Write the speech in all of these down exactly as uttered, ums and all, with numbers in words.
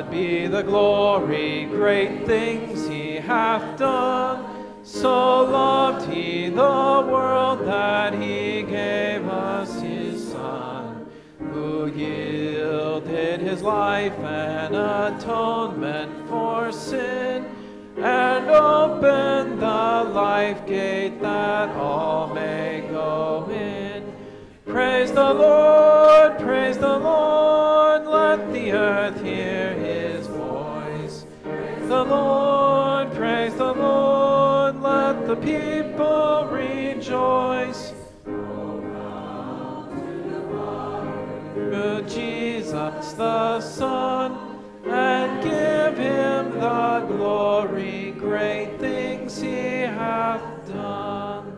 God be the glory, great things he hath done. So loved he the world that he gave us his Son, who yielded his life an atonement for sin, and opened the life gate that all may go in. Praise the Lord, praise the Lord, let the earth hear his voice. Praise the Lord, praise the Lord, let the people rejoice. Through Jesus the Son, and give him the glory, great things he hath done.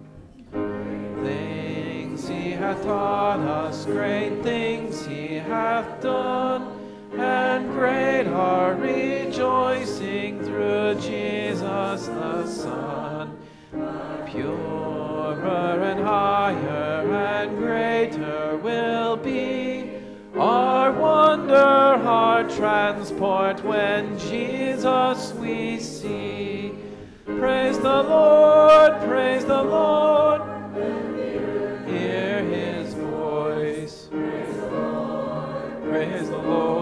Things he hath taught us, great things he hath done, and great our rejoicing through Jesus the Son. Purer and higher and greater will be our wonder, our transport, when Jesus we see. Praise the Lord, praise the Lord, hear his voice. Praise the Lord, praise the Lord.